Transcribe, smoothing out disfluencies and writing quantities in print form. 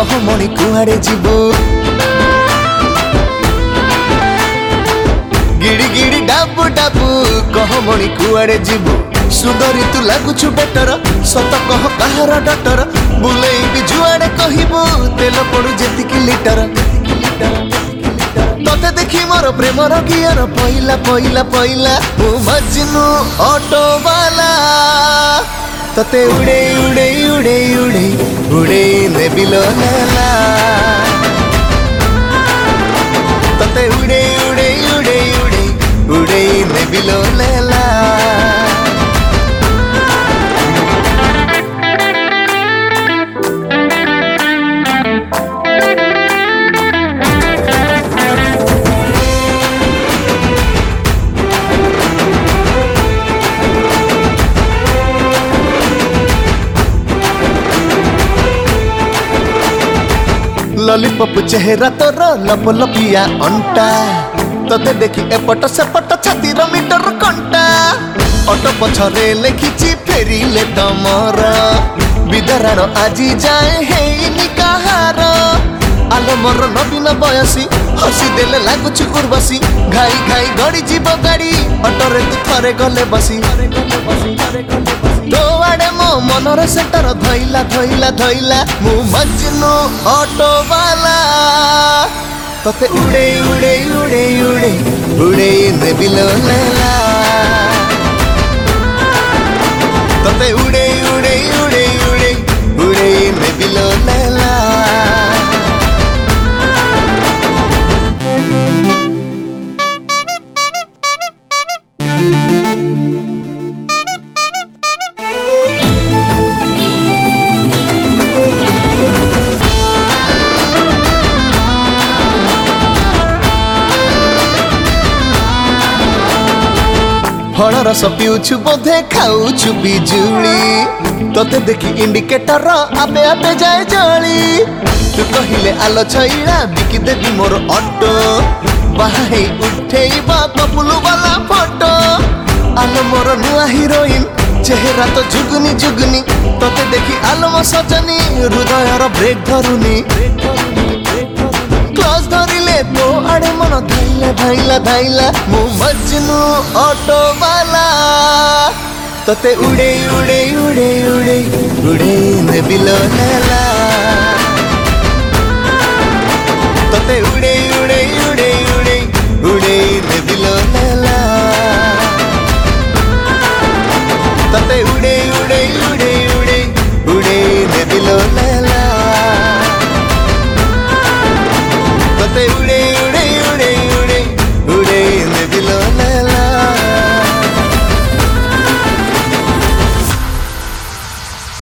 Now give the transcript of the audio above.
कहमणि कुआड़े जीवो गिड़ी गिड़ी डाबू डाबू कहमणि कुआड़े जीवो सुंदरी तू लगुछु बेटर सत कह कहार डटर बुलेबी जुआड़े कहबू तेल पड़ू जेतिकी लिटर तते देखी मोर प्रेमर गियर पहिला पहिला पहिला मु मजनू ऑटो वाला तते उड़े उड़े उड़े उड़े उड़े नेबिलो नेला तते उड़े उड़े उड़े उड़े उड़े नेबिलो नेला लॉलीपॉप चेहरा तोर लप लपिया अंटा तते देखी एपट सेपट छातीर मीटर कंटा ऑटो पछरे लेखिची फेरिले तमर विदराण आजी जाए हेइनी कहार आलो मोर नवीन बयसी हसी देले लागुची उर्वशी घाई घाई गड़ी जीव गाड़ी ऑटोरे तू थरे गले बसी तोआड़े मो मनर सेंटर धइला धइला धइला मु मजनू ऑटो वाला तते उड़े उड़े उड़े उड़े उड़े नेबिलो नेला तते उड़े उड़े उड़े उड़े उड़े नेबिलो नेला फल रस पिउछु बोधे खाऊछु बिजुली तते देखी इंडिकेटर आबे आबे जाए जली तू कहिले आलो छइला बिकी देबी मोर ऑटो बाहे उठेइबा कपुलु वाला फोटो आलो मोर नुआ हीरोइन चेहरा तो जुगनी जुगनी तते देखी आलो मो सजनी हृदयर ब्रेक धरुनी क्लास धरिले तो आड़े मन धाइला धाइला धाइला मु मजनू ऑटो वाला तते उड़े उड़े उड़े उड़े उड़े नेबिलो नेला।